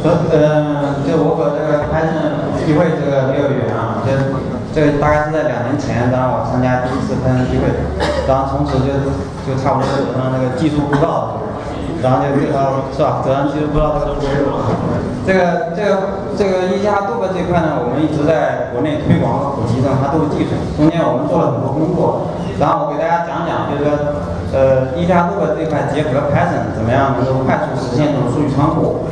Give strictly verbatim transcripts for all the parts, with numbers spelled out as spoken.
和呃，就我和这个拍摄聚会这个业务员啊，就这个大概是在两年前，然后我参加第一次拍摄聚会，然后从此就就差不多走上那个技术布道，然后就遇到是吧？走上技术布道这个这个这个这个一加多个这块呢，我们一直在国内推广和普及这种哈杜技术，中间我们做了很多工作，然后我给大家讲讲，就是说呃一加多个这块结合 Python 怎么样能够快速实现这种数据仓库。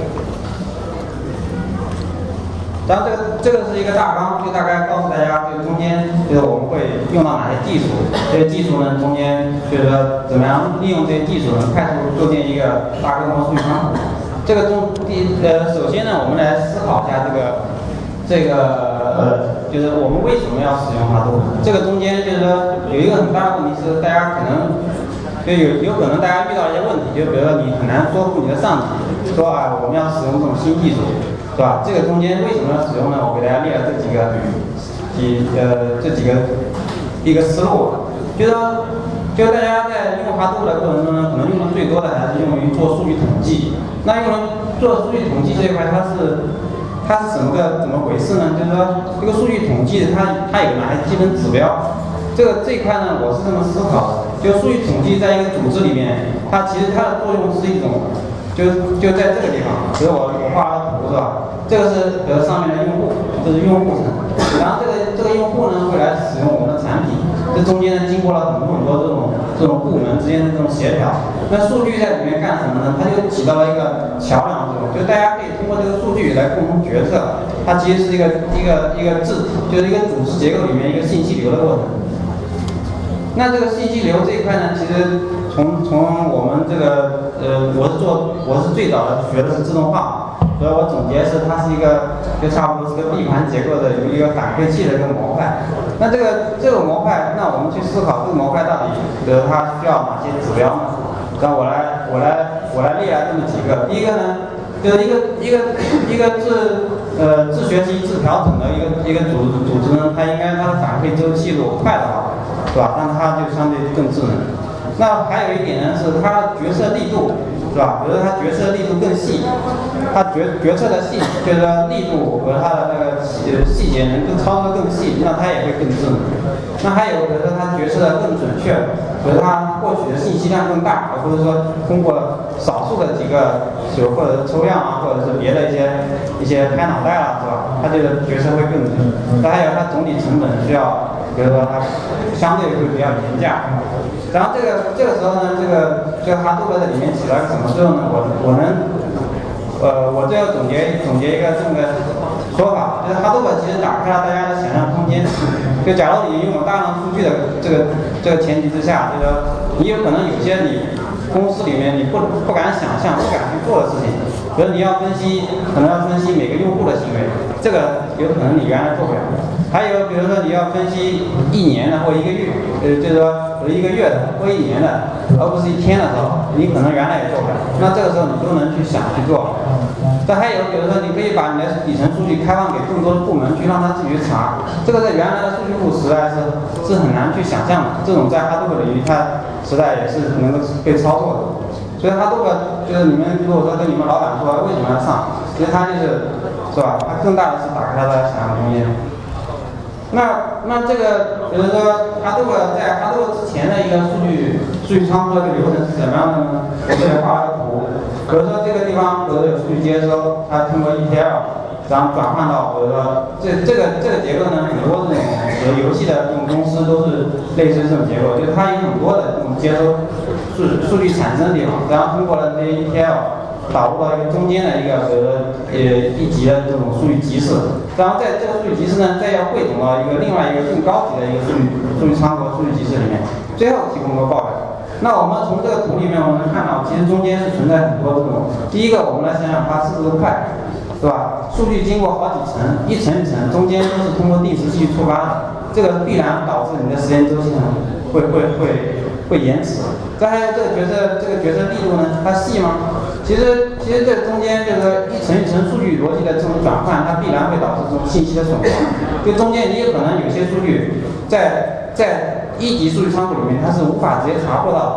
然后这个这个是一个大纲，就大概告诉大家，就是中间就是我们会用到哪些技术，这些技术呢中间就是说怎么样利用这些技术能快速构建一个大规模数据仓库。这个中第呃首先呢，我们来思考一下这个这个呃就是我们为什么要使用哈杜？这个中间就是说有一个很大的问题是，大家可能就有有可能大家遇到一些问题，就比如说你很难说服你的上级，说啊我们要使用这种新技术。是吧？这个中间为什么要使用呢？我给大家列了这几个几呃这几个一个思路，就是说，就大家在用哈杜的过程中呢，可能用的最多的还是用于做数据统计。那用来做数据统计这一块，它是它是怎么个怎么回事呢？就是说，这个数据统计它它有哪些基本指标？这个这一块呢，我是这么思考的，就数据统计在一个组织里面，它其实它的作用是一种。就就在这个地方，比如我我画了图是吧？这个是比如上面的用户，这是用户层，然后这个这个用户呢会来使用我们的产品，这中间呢经过了很多很多这种这种部门之间的这种协调。那数据在里面干什么呢？它就起到了一个桥梁作用，就大家可以通过这个数据来共同决策。它其实是一个一个一个制，就是一个组织结构里面一个信息流的过程。那这个信息流这一块呢，其实从从我们这个呃，我是做我是最早的学的是自动化，所以我总结是它是一个就差不多是个闭环结构的有一个反馈器的一个模块。那这个这个模块，那我们去思考这个模块到底比如它需要哪些指标呢？然后我来我来我来列了这么几个。第一个呢，就是一个一个一个自呃自学习自调整的一个一个组组织呢，它应该它的反馈周期如果快的话，是吧？那它就相对更智能。那还有一点呢，是它的决策力度，是吧？比如说它决策力度更细，它决决策的细，就是说力度和它的那个细细节能更操作更细，那它也会更智能。那还有比如说它决策的更准确，比如它获取的信息量更大，而不是说通过少数的几个，就或者抽样啊，或者是别的一些一些拍脑袋啊，是吧？它这个决策会更准。那还有它总体成本需要，比如说它相对会比较廉价。然后这个这个时候呢，这个这个哈杜在里面起到一个什么作用呢？我我能，呃，我最后总结总结一个这么个说法，就是哈杜其实打开了大家的想象空间。就假如你拥有大量数据的这个这个前提之下，就是说你有可能有些你公司里面你不不敢想象、不敢去做的事情，比如你要分析，可能要分析每个用户的行为，这个有可能你原来做不了。还有比如说你要分析一年的或一个月，呃，就是说一个月的或一年的，而不是一天的时候，你可能原来也做不了。那这个时候你都能去想去做。这还有比如说你可以把你的底层数据开放给更多的部门去让他自己去查，这个在原来的数据库时代是是很难去想象的。这种在哈杜领域它时代也是能够被操作的。所以哈杜就是你们如果说跟你们老板说为什么要上，其实他就是是吧？他更大的是打开他的想象空间。那那这个，比如说哈杜在哈杜之前的一个数据数据仓库的流程是怎么样的呢？我这里画了个图，比如说这个地方，比如说有数据接收，它通过 E T L， 然后转换到，比如说这这个这个结构呢，很多这种比如游戏的这种公司都是类似这种结构，就是它有很多的这种接收数数据产生的地方，然后通过了这些 E T L。导入到一个中间的一个呃呃一级的这种数据集市，然后在这个数据集市呢，再要汇总到一个另外一个更高级的一个数据数据仓和数据集市里面，最后提供个报表。那我们从这个图里面我们能看到，其实中间是存在很多这种。第一个，我们来想想它是不是快，是吧？数据经过好几层，一层一层，中间都是通过定时器触发的，这个必然导致你的时间周期呢会会会会延迟。再还有这个决策这个决策力度呢，它细吗？其实，其实这中间就是一层一层数据逻辑的这种转换，它必然会导致这种信息的损耗。就中间你有可能有些数据在在一级数据仓库里面它是无法直接查获到的，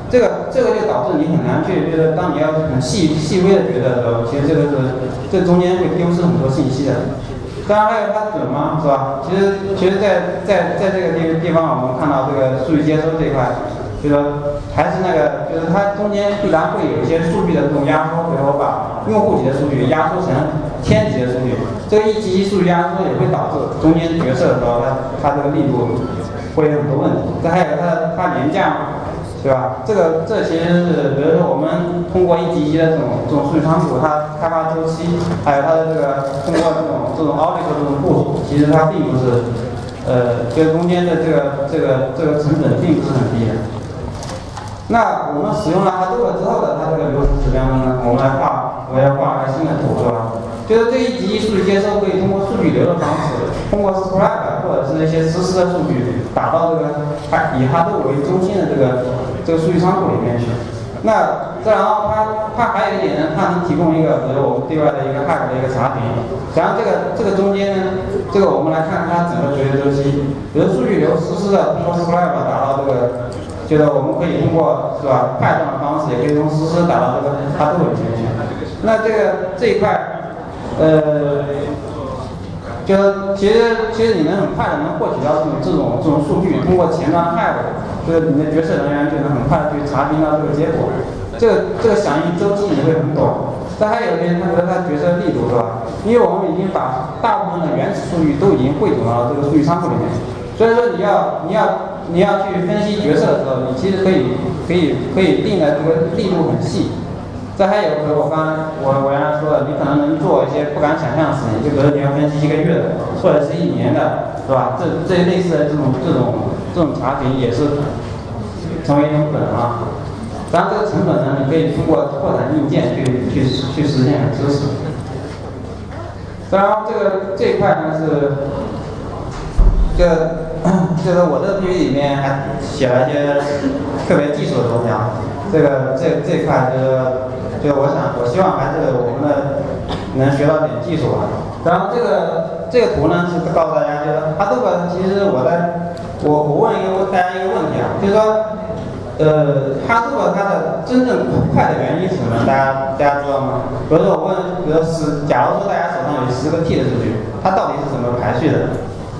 这个这个就导致你很难去，就是当你要很细细微的觉得的时候，其实这个是这中间会丢失很多信息的。当然还有它准吗？是吧？其实其实在在在这个地地方，我们看到这个数据接收这一块，就说还是那个，就是它中间必然会有一些数据的这种压缩，比如说把用户级的数据压缩成天级的数据，这个一级数据压缩也会导致中间决策的时候，它它这个力度会有很多问题。这还有它它廉价嘛？对吧？这个这其实是，比如说我们通过一级一级的这种这种数据仓库，它开发周期，还有它的这个通过这种这种 audit 这种部署，其实它并不是，呃，这中间的这个这个这个成本并不是很低的。那我们使用了 Hadoop 之后的它这个流程指标呢，我们来画，我要画个新的图，是吧？就是这一级数据接收可以通过数据流的方式，通过 Scribe 或者是一些实时的数据，打到这个以 Hadoop 为中心的这个这个数据仓库里面去。那这然后它它还有一点呢，它能提供一个比如我们对外的一个 Hack 的一个查询。然后这个这个中间呢，这个我们来看它整个决策周期，比如数据流实时的通过 Scribe 打到这个，就是我们可以通过是吧派送的方式，也可以从实时打到这个 Hadoop 里面去。那这个这一块。呃，就其实其实你能很快的能获取到这种这种这种数据，通过前端 Hack， 就是你的决策人员就能很快的去查询到这个结果。这个这个响应周期也会很短。但还有一点，它觉得它决策力度是吧？因为我们已经把大部分的原始数据都已经汇总到这个数据仓库里面，所以说你要你要你要去分析决策的时候，你其实可以可以可以定的这个力度很细。这还有，比如我刚刚我我原来说的，你可能能做一些不敢想象的事情，就比如你要分析一个月的，或者是一年的，是吧？这这类似的这种这种这种查询也是成为一种可能啊。当然，这个成本呢，你可以通过扩展硬件去去去实现和支持。当然，这个这一块呢是，这个就是我这个 P P T 里面还写了一些特别技术的东西啊。这个这这一块就是。就是我想，我希望还是我们的能学到点技术吧。然后这个这个图呢是告诉大家，就是 Hadoop 其实我在我我问一个大家一个问题啊，就是说，呃 Hadoop 它的真正快的原因是什么？大家大家知道吗？比如说我问，比如十，假如说大家手上有十个 T 的数据，它到底是怎么排序的？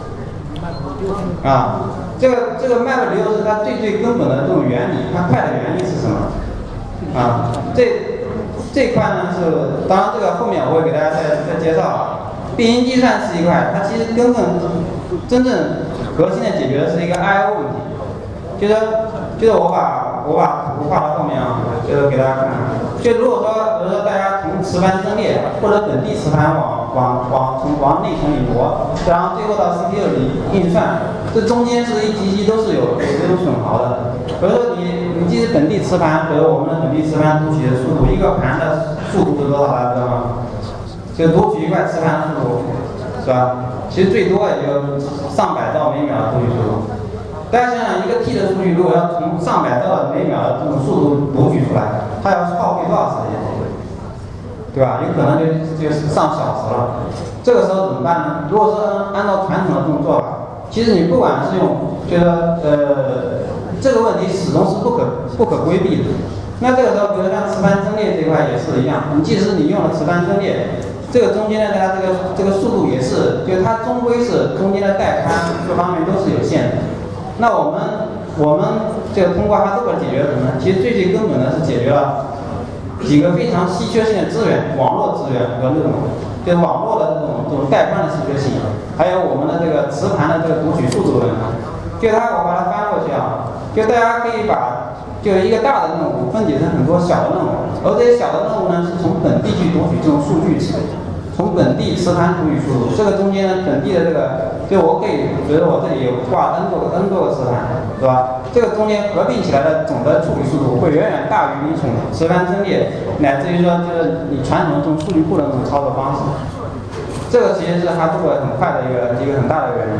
啊，这个这个 map 流是它最最根本的这种原理，它快的原因是什么？啊，这。这一块呢是，当然这个后面我会给大家再再介绍啊。变因计算是一块，它其实根本真正核心的解决的是一个 I O 问题，就是就是我把我把图画到后面啊，就是给大家看看。就如果说，比如说大家从磁盘阵列或者本地磁盘往往往从往内存里挪，然后最后到 C P U 里运算，这中间是一级级都是有有这种损耗的。比如说你你即使本地磁盘，比如我们的本地磁盘读取的速度，一个盘的速度是多少？大家知道吗？就读取一块磁盘的速度，是吧？其实最多也就上百兆每秒的读取速度。大家想想，一个 T 的数据，如果要从上百兆每秒的这种速度读取出来，它要耗费多少时间？对吧？有可能就就上小时了。这个时候怎么办呢？如果说按照传统的这种做法，其实你不管是用，觉得呃这个问题始终是不可不可规避的。那这个时候，比如像磁盘阵列这块也是一样，你即使你用了磁盘阵列，这个中间的它这个这个速度也是，就是它终归是中间的带宽各方面都是有限的。那我们我们这个通过Hadoop解决什么呢？其实最最根本的是解决了几个非常稀缺性的资源，网络资源和这种就是网络的这种这种带宽的稀缺性，还有我们的这个磁盘的这个读取速度的问题。就它我把它翻过去啊，就大家可以把就一个大的任务分解成很多小的任务，而这些小的任务呢是从本地去读取这种数据，从本地磁盘读取速度，这个中间呢本地的这个，就我可以，比如我这里有挂 N 多个 N 多个磁盘，是吧？这个中间合并起来的总的处理速度会远远大于你从磁盘阵列，乃至于说就是你传统的这种数据库的这种操作方式。这个其实是它这个很快的一个一个很大的原因。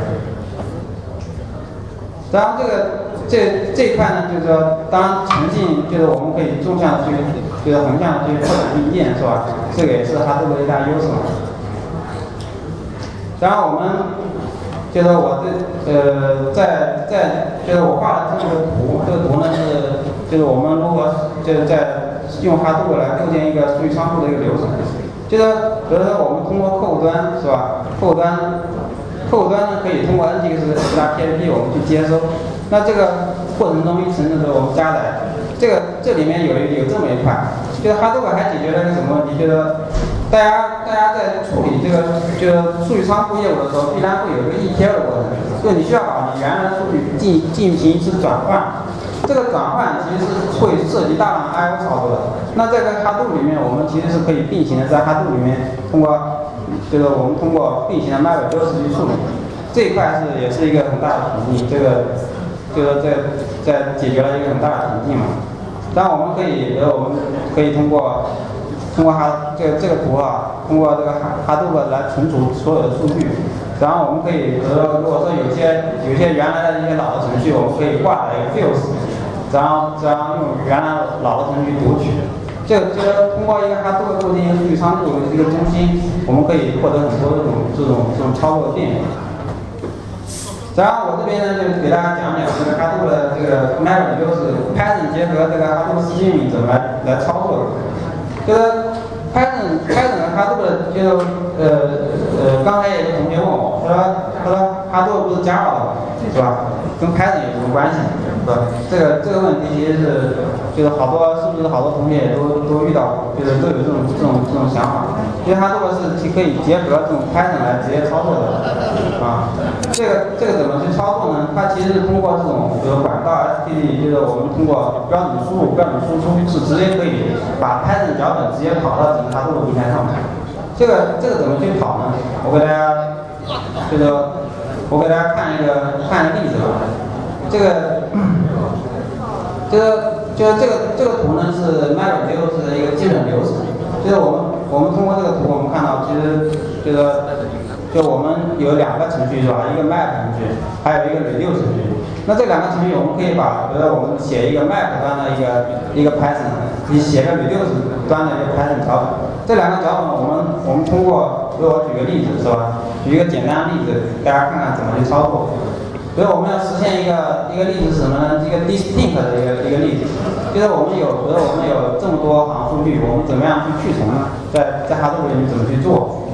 然后这个这这一块呢，就是说，当然沉浸就是我们可以纵向去，就是横向去扩展硬件，是吧？这个也是它这个一大优势。然后我们就是我这呃在在就是我画的这个图，这个图呢是就是我们如何就是在用Hadoop来构建一个数据仓库的一个流程。就是比如说我们通过客户端是吧？客户端客户端呢可以通过 N G X 加 P H P 我们去接收，那这个过程中一层层的我们加载，这个这里面有有这么一块，就是 Hadoop 还解决了一个什么问题？就是大家大家在处理这个就是数据仓库业务的时候，必然会有一个 E T L 的过程，就是你需要把你原来的数据进进行一次转换。这个转换其实是会涉及大量 I O 操作的。那在这个 Hadoop 里面，我们其实是可以并行的，在 Hadoop 里面通过，就是我们通过并行的 MapReduce 去处理，这一块是也是一个很大的瓶颈。这个就是在在解决了一个很大的瓶颈嘛。当然我们可以，呃，我们可以通过通过哈这个这个图啊，通过这个 Hadoop 来存储所有的数据。然后我们可以，比如说，如果说有些有些原来的一些老的程序，我们可以挂在一个 fields， 然后然后用原来老的程序读取。这个这个通过一个Hadoop构建一个数据仓库的一个中心，我们可以获得很多这种这种这种操作的便利。然后我这边呢，就给大家讲讲这个Hadoop的这个 MapReduce Python 结合这个Hadoop Streaming 怎么来来操作的。就是 Python Python 和Hadoop的就是呃呃，刚才有个同学问我，他说他说Hadoop不是 Java 的是吧？跟 Python 有什么关系？是吧？这个这个问题其实是就是好多是不是好多同学也都都遇到，就是都有这种这种这种想法。因为Hadoop是可以结合这种 Python 来直接操作的啊。这个这个怎么去操作呢？它其实是通过这种比如管道 S T D， 就是我们通过标准输入、标准输出，是直接可以把 Python 脚本直接跑到整个Hadoop平台上面。这个这个怎么去跑呢？我给大家，这个我给大家看一个看一个例子吧。这个，这个就是这个这个图呢是 MapReduce的一个基本流程。就是我们我们通过这个图，我们看到其实这个就我们有两个程序是吧？一个 Map 程序，还有一个 Reduce 程序。那这两个程序我们可以把，比如说我们写一个 Map 端的一个一个 Python， 你写个 Reduce 端的一个 Python 脚本。这两个脚本我们我们通过，比如我举个例子是吧？举一个简单的例子，大家看看怎么去操作。所以我们要实现一个一个例子是什么呢？一个 distinct 的一个一个例子，就是我们有，比如我们有这么多行数据，我们怎么样去去重呢？在在Hadoop里面怎么去做？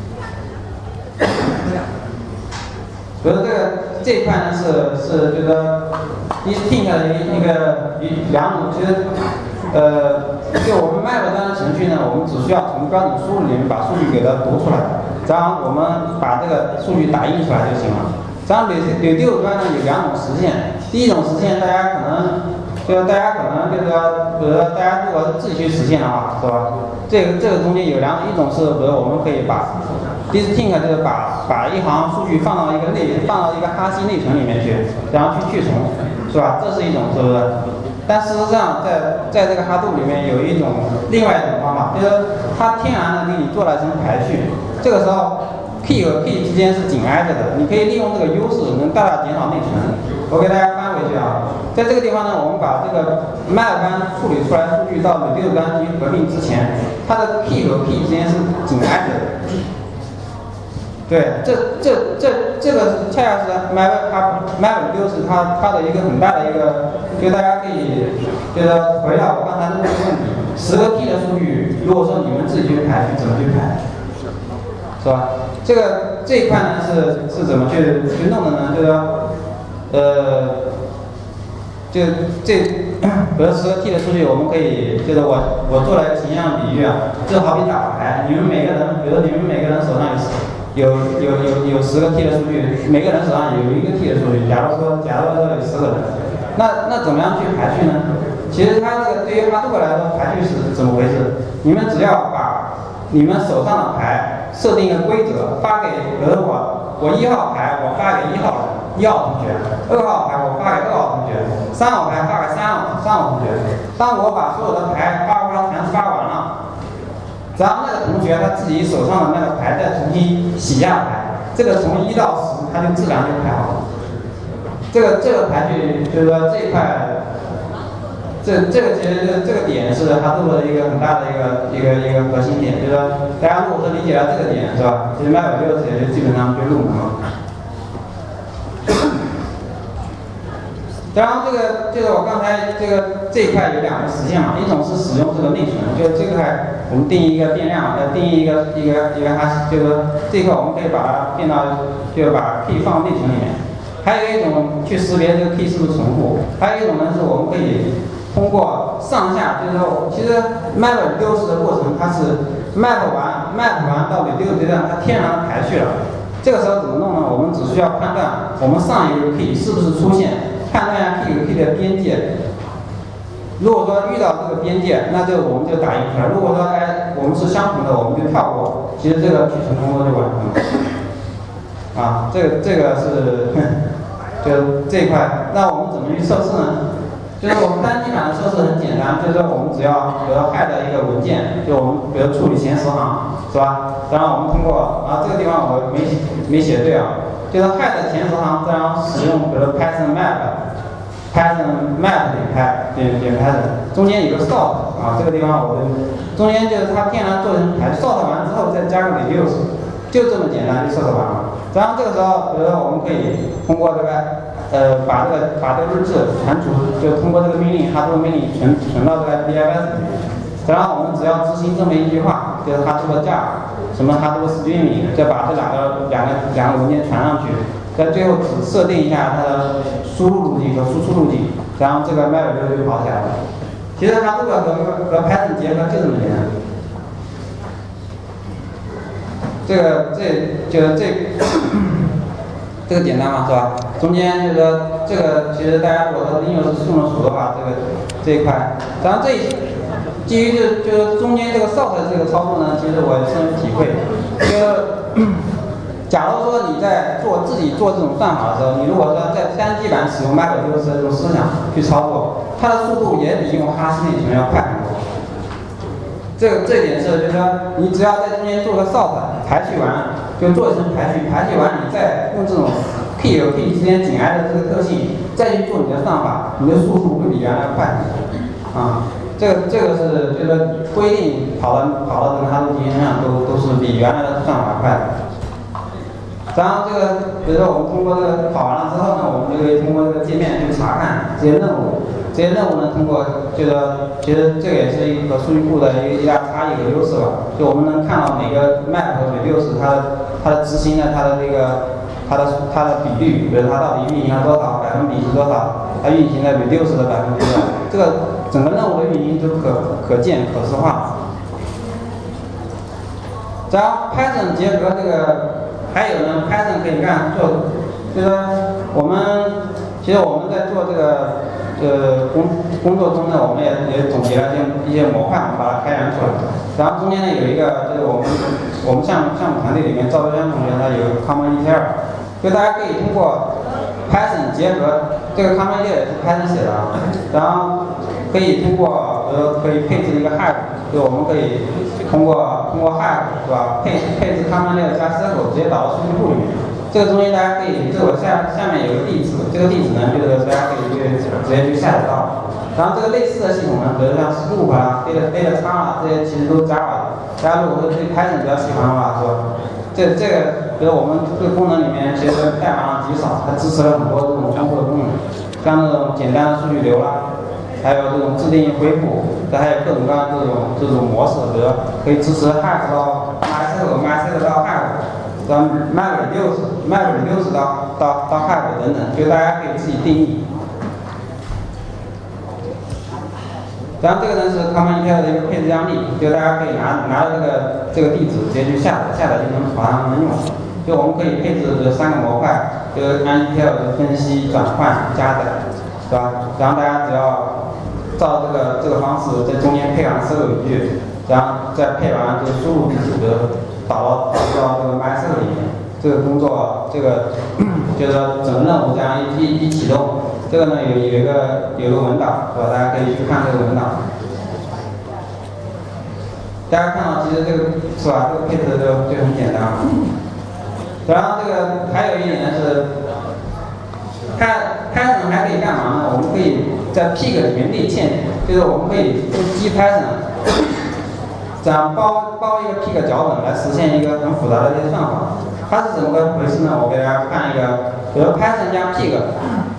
比如这个这一块呢是是这个 distinct 的一一个一两种，其实呃，就我们 Map 端的程序呢，我们只需要从标准输入里面把数据给它读出来，然后我们把这个数据打印出来就行了。然后 Reduce 端呢有两种实现，第一种实现大家可能就是大家可能就是说，比如说大家如果自己去实现的话，是吧？这个这个中间有两种，一种是比如我们可以把 distinct 就是把把一行数据放到一个内放到一个哈希内存里面去，然后去去重，是吧？这是一种，是不是？但事实上在在这个Hadoop里面有一种另外一种方法，就是它天然的给你做了一层排序，这个时候 key 和 key 之间是紧挨着的，你可以利用这个优势，能大大减少内存。我给大家翻回去啊，在这个地方呢，我们把这个 Map 端处理出来数据到 Reduce 端进行合并之前，它的 key 和 key 之间是紧挨着的。对，这这这这个恰恰是 Map MapReduce 它它的一个很大的一个，就大家可以就是回到我刚才的那个问题，十个 key 的数据，如果说你们自己去排序，怎么去排？是吧？这个这一块呢是是怎么去去弄的呢？就是说，呃，就这，比如十个 T 的数据，我们可以就是我我做了一个形象比喻啊，就好比打牌，你们每个人，比如你们每个人手上有有有有有十个 T 的数据，每个人手上有一个 T 的数据。假如说假如说有十个人，那那怎么样去排序呢？其实它这个对于Hadoop来说，排序是怎么回事？你们只要把你们手上的牌设定一个规则，发给，比如我我一号牌我发给一号人，一号同学；二号牌我发给二号同学；三号牌发给三号三号同学。当我把所有的牌发过来全发完了，然后那个同学他自己手上的那个牌再重新洗下牌，这个从一到十，他就自然就排好了。这个这个排序就是说这一块。这这个其实这这个点是Hadoop的一个很大的一个一个一个核心点，就是说大家如果说理解了这个点，是吧？其实MapReduce也就基本上就入门了。 当然，这个就是我刚才这个这一块有两个实现嘛，一种是使用这个内存，就是这块我们定义一个变量，呃，定义一个一个一个它就是这一块我们可以把它变到，就是把 key 放内存里面。还有一种去识别这个 key 是不是重复，还有一种呢是我们可以通过上下，就是说，其实 map reduce 的过程它是 map 完 map 完到 reduce 阶段，它天然的排序了。这个时候怎么弄呢？我们只需要判断我们上一个 key 是不是出现。判断一下 key 和 key 的边界，如果说遇到这个边界，那就我们就打印出来；如果说哎我们是相同的，我们就跳过。其实这个取存工作就完成了。啊，这个这个是，就这一块。那我们怎么去测试呢？就是我们单机版的测试很简单，就是说我们只要比如 head 一个文件，就我们比如处理前十行，是吧？然后我们通过啊这个地方我没没写对啊。就是 head 前十行，这样使用，比如 Python map，Python map 点开，点点 Python， 中间有个 sort 啊，这个地方我的中间就是它天然做成排 sort 完之后再加个 reduce， 就这么简单就 sort 完了。然后这个时候，比如说我们可以通过这个呃把这个把这个日志传出，就通过这个命令，它这个命令存存到这个 D F S 里面。然后我们只要执行这么一句话，就是它这个价。什么它这个 streaming， 再把这两个两个两个文件传上去，在最后只设定一下它的输入路径和输出路径，然后这个 map 就就跑起来了。其实它这个和和 Python 结合就这么简单。这个这就这这个简单嘛，是吧？中间就是说这个其实大家如果说应用是用的熟的话，这个这一块，然后这一。基于这就是中间这个 sort 这个操作呢，其实我也深有体会。就假如说你在做自己做这种算法的时候，你如果说在单机版使用 map reduce 这种思想去操作，它的速度也比用哈希内存要快很多。这个这一点是，就是说你只要在中间做个 sort 排序完，就做一层排序，排序完你再用这种 key 和 key 之间紧挨的这个特性，再去做你的算法，你的速度会比原来快很多啊。这个这个是就是规定跑的跑的整个哈罗集上都都是比原来的算法快的。然后这个比如说我们通过这个跑完了之后呢，我们就可以通过这个界面去查看这些任务。这些任务呢，通过这个其实这个也是一个数据库的一个一大差异和优势吧。就我们能看到每个 map 和 reduce 它的它的执行的它的这个它的它的比率，比如它到底运行了多少，百分比是多少，它运行的 reduce 的百分比多少，这个。整个任务的运营都可可见可视化。然后 Python 结合这个，还有呢 ，Python 可以干做，就是说我们其实我们在做这个呃工工作中呢，我们也也总结了一些一些模块，我们把它开源出来。然后中间呢有一个就是我们我们项目项目团队里面赵德轩同学他有个 Common E T L， 就大家可以通过 Python 结合这个 Common E T L 也是 Python 写的啊，然后。可以通过，比如可以配置一个 hive， 就我们可以通过通过 hive 是吧？配配置 common layer 加 circle 直接导到数据库里面。这个中间大家可以，这个下下面有个地址，这个地址呢就是大家可以去直接去下载到。然后这个类似的系统呢，比如像 Scoop 啊、Data Data 叉啊，这些其实都是 Java 的。大家如果说对 Python 比较喜欢的话，是吧？这这个，比如我们这个功能里面其实代码量极少，它支持了很多这种丰富的功能，像这种简单的数据流啦。还有这种自定义恢复，这还有各种各样这种这种模式，比如可以支持 hash 到 MySQL、MySQL 到 hash， 到 MapReduce、MapReduce 到到到 hash 等等，就大家可以自己定义。然后这个呢是 Common E T L 的一个配置样例，就大家可以拿拿着这个这个地址直接去下载，下载就能马上能用。就我们可以配置这三个模块，就是按 E T L 的分析、转换、加载，是吧？然后大家只要照这个这个方式在中间配完所有语句，然后再配完这个输入地址的导到导到这个 MySQL 里面，这个工作这个就是说整个任务这样一一一启动，这个呢有有一个有一个文档，是吧？大家可以去看这个文档。大家看到其实这个是吧？这个配置就就很简单。然后这个还有一点呢是，看 Python 还可以干嘛呢？我们可以在 Pig 里面内嵌，就是我们可以用 G-Python 这样包包一个 Pig 脚本来实现一个很复杂的一些算法。它是怎么个回事呢？我给大家看一个，比如 Python 加 Pig，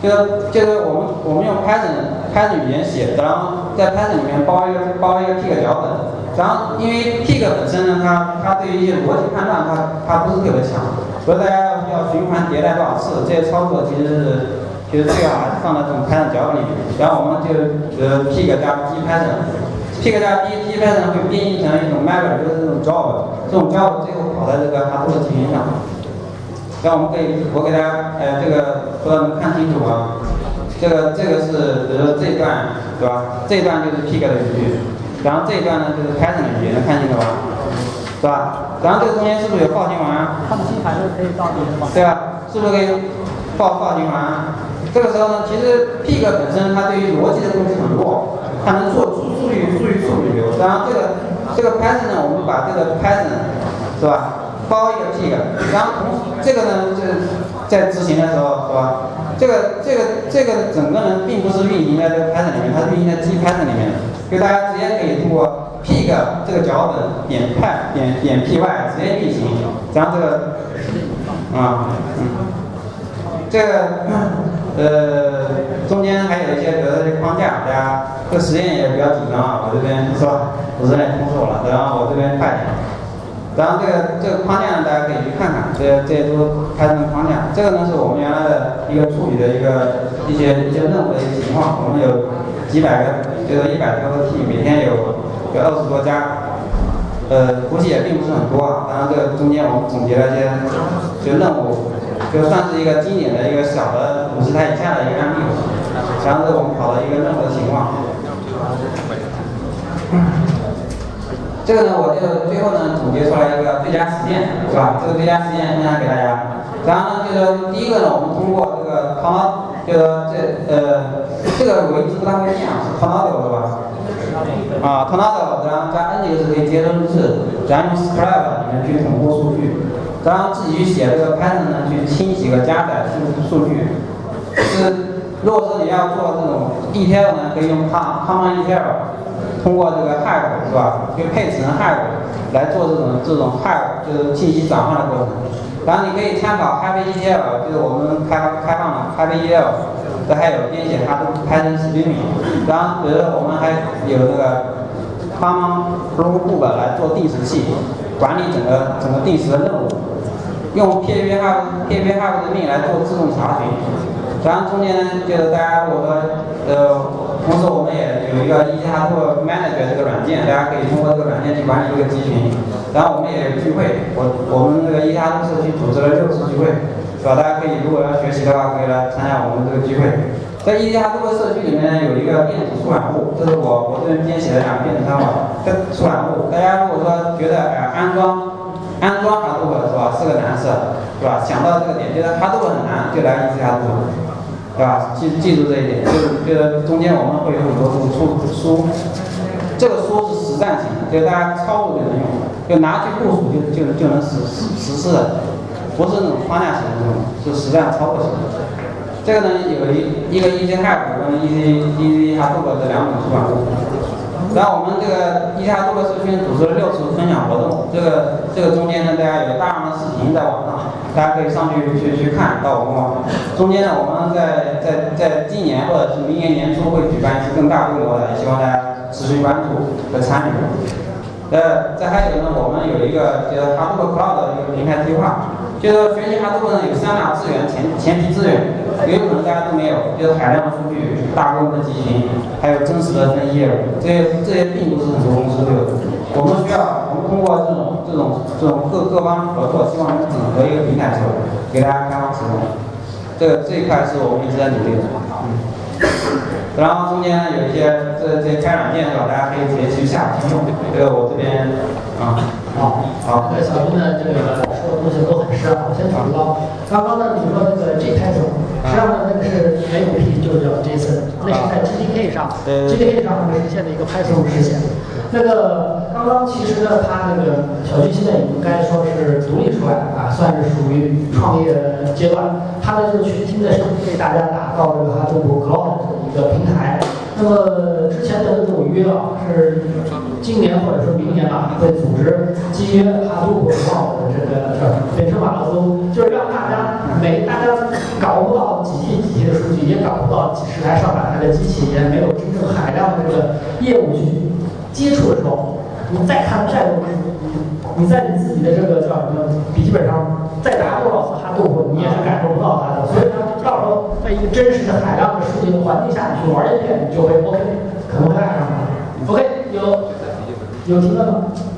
就是就是我们我们用 Python Python 语言写，然后在 Python 里面包一个包一个 Pig 脚本，然后因为 Pig 本身呢，它它对于一些逻辑判断它它不是特别强，所以大家要要循环迭代多少次，这些操作其实是其实最好还是放在这种 Python 脚本里面。然后我们就呃 Pig 加 P Python。Pig 加 P P Python 会编译成一种 Mapper， 就是这种 job， 这种 job 最后跑在这个 Hadoop 集群上。然后我们可以，我给大家，呃，这个不知道能看清楚吗？这个这个是，比如说这一段，对吧？这一段就是 Pig 的语句，然后这一段呢就是 Python 的语句，能看清楚吧？是吧？然后这个中间是不是有报循环？ 它的新函数可以到底是吗？ 对吧？是不是可以报报循环？这个时候呢，其实 Pig 本身它对于逻辑的东西很弱，它能做数数据数据数据流。然后这个这个 Python 呢，我们把这个 Python 是吧？包一个 Pig， 然后同时这个呢，就是在执行的时候，是吧？这个这个这个整个呢，并不是运行在这个 Python 里面，它是运行在 G Python 里面的，所以大家直接可以通过 Pig 这个脚本点 Py 点点 Py 直接运行，然后这个啊嗯，这个呃中间还有一些比如说这些框架，大家这个实验也比较紧张啊，我这边是吧？主持人也通知我了，然后我这边快点。然后这个这个框架呢，大家可以去看看，这这些都拍成框架。这个呢是我们原来的一个处理的一个一些一些任务的一个情况。我们有几百个，就是一百多个 T， 每天有有二十多家，呃，估计也并不是很多啊。当然这个中间我们总结了一些就任务，就算是一个经典的一个小的五十台以下的一个案例。然后是我们跑的一个任务的情况。嗯这个呢，我就最后呢总结出来一个最佳实践，是吧？这个最佳实践分享给大家。然后呢，就是第一个呢，我们通过这个 Tornado， 就是这呃这个我一直不太会念啊，是 Tornado 是吧？啊 ，Tornado， 然后加 N 就是可以接入式，然后用 Scribe 里面去统过数据，然后自己去写这个 Python 呢去清洗和加载数数据。是如果说你要做这种 E T L 呢，可以用 Common E T L。通过这个 Hive 是吧？就配置成 Hive 来做这种这种 Hive 就是信息转换的过程。然后你可以参考 Hive E T L， 就是我们开发开放的 Hive E T L， 这还有编写它的 Python Streaming。然后比如说我们还有那个 Common Runbook 来做定时器，管理整个整个定时的任务。用 P H P Hive P H P Hive 的命来做自动查询。然后中间呢，就是大家如果说呃。同时，我们也有一个 E T Hadoop Manager 这个软件，大家可以通过这个软件去管理一个集群。然后我们也有聚会，我我们这个 E T Hadoop 社区组织了六次聚会，是吧？大家可以如果要学习的话，可以来参加我们这个聚会。在 E T Hadoop 社区里面呢，有一个电子出版物，这是我我这边编写的两个电子参考的出版物。大家如果说觉得哎、呃、安装安装 Hadoop 是吧是个难事，是吧？想到这个点，觉得 Hadoop 很难，就来 E T Hadoop。对吧？记记住这一点，就是就是中间我们会有很多这种书书，这个书是实战型的，就是大家操作就能用，就拿去部署就就就能实实实施的，不是那种框架型的这种，是实战操作型的。这个呢有一一个 E T Hadoop 跟 E T E T Hadoop 这两种出版物。然后我们这个 E T Hadoop 社区组织了六次分享活动，这个这个中间呢，大家有大量的视频在网上。大家可以上去去去看到我们网上。中间呢，我们在在在今年或者是明年年初会举办一次更大规模的，也希望大家持续关注和参与。呃，再还有呢，我们有一个叫 Hadoop Cloud 的一个平台计划，就是学习 Hadoop 呢有三大资源前前提资源，也有可能大家都没有，就是海量的数据、大规模的集群，还有真实的分析业务，这些这些并不是很多公司都有。我们需要，我们通过这种这种这种各各方合作，希望能整合一个平台之后，给大家开放使用。这个这一块是我们一直在努力的。嗯。然后中间呢有一些这这些开软件是吧？大家可以直接去下去用。这个我这边啊。 好。好。这个小军的这个说的东西都很实啊。我先补到，刚刚呢你说这个 G Python， 实际上呢那个是 M P 就叫 JSON， 那是在 G D K 上 ，G D K 上我们实现的一个 Python 实现。那个刚刚其实呢，他那个小军现在应该说是独立出来啊，算是属于创业阶段。他呢就全心的是为大家打造这个 Hadoop Cloud 的一个平台。那么之前的这种约啊，是今年或者说明年吧，会组织基于 Hadoop Cloud 的这个叫北城马拉松，就是让大家每大家搞不到几亿几亿些数据，也找不到几十台上百台的机器，也没有真正海量的这个业务去接触的时候，你再看再多，你在你自己的这个叫什么笔记本上再打多少次哈杜克，你也是感受不到它的。所以呢，到时候在一个真实的海量的数据的环境下，你去玩一遍，你就会 OK， 可能会爱上它。OK， 有有提问吗？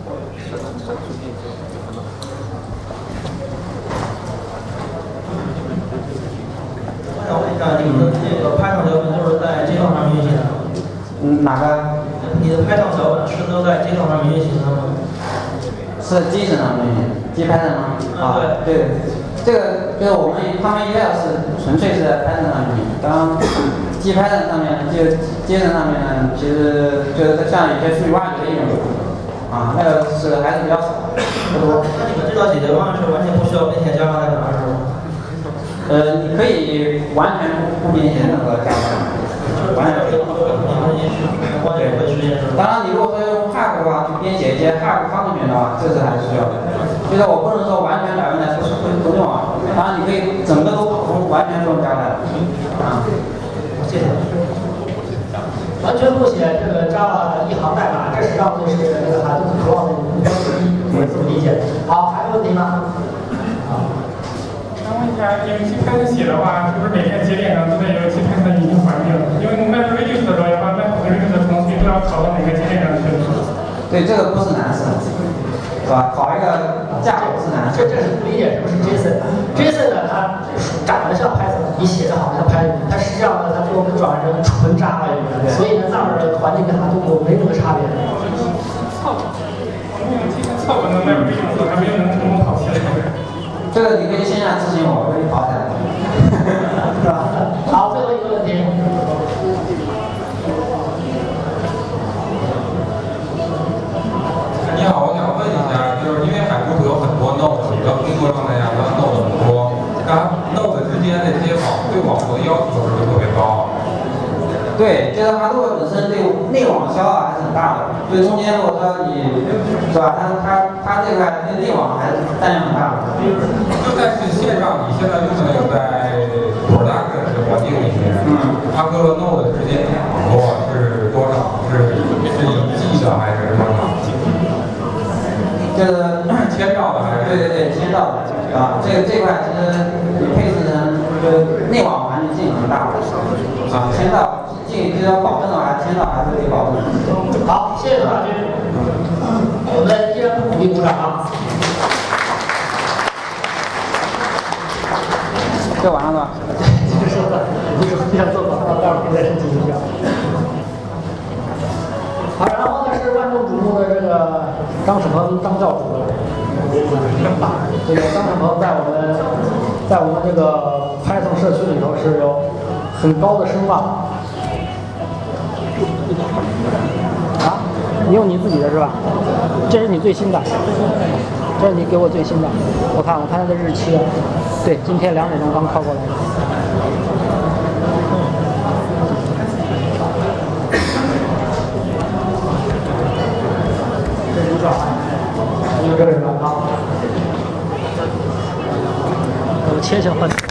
我想问一下，你们的这个 Python 脚本都是在 J 上面运行的？ 嗯，哪个？ 你的 Python 脚本是都在 J 上面运行的吗？ 是 J 上面运行 ，J Python 吗？啊，对对，这个就是我们他们 E L 是纯粹是在 Python 上运行，当 J Python 上面就 J 上面呢，其实就是像有些数据挖掘的应用，啊，那个是还是比较少，不多。 那你们这套解决方案是完全不需要编写 Java 代码是吗？ 呃，你可以完全不编写任何 Java。完全你们也许完全会实现是吧？ 当然，你如果说用 Hack 的话，去编写一些 Hack 方程的话，这是还是需要的。就是我不能说完全百分之百不不不用啊。当然，你可以整个都跑通，完全不用加的。啊， 谢谢。 完全不写这个 Java 的一行代码，这实际上就是这个 Hadoop Cloud 的目标之一，我是这么理解的。好，还有问题吗？好。 想问一下，因为 G Python 写的话，是不是每片节点上都得有 G Python 的引擎环境？因为 MapReduce 的时候，要把 MapReduce 的程序都要拷到每个节点上去。 对，这个不是难事，是吧？搞一个架构是难事。 这这是不理解什么是 JSON。JSON 呢，它长得像 Python， 你写的好像 Python， 它实际上呢，它最后转成纯 Java 语言，所以呢，上面的环境跟它都没什么差别。 凑合，我们用 G 凑合能 MapReduce 还没有能成功跑起来。 这个你可以线下咨询我，我给你跑起来，是吧？ 好，最后一个问题。 你好，我想问一下，就是因为海图有很多 node， 你的工作状态下它 node 很多，它 node 之间的接网对网络要求是不是特别高？ 对，就是哈杜克本身对内网消耗还是很大的，所以中间如果说你是吧，它它它这块对内网还是占量很大的。 就在是线上，你现在用的那个在 production 的环境里面，嗯，它和 node 之间的网络是多少？是是一 G 的还是多少？ 就是千兆的还是？ 对对对，千兆的啊，这个这块其实你配置成就是内网环境进很大的啊，千兆。进就是要保证的话，签到还是可以保证的。 好，谢谢何老师。我们依然不鼓励鼓掌啊。 这完了吧？ 这是的，你手机上做广告，待会儿可以再申请一下。好，然后呢是万众瞩目的这个张曙鹏张教主了。这个张曙鹏在我们在我们这个 Python 社区里头是有很高的声望。 啊，你用你自己的是吧？这是你最新的，这是你给我最新的。我看我看它的日期，对，今天两点钟刚拷过来的。 这是转换，有这个是吧？好， 我切切换。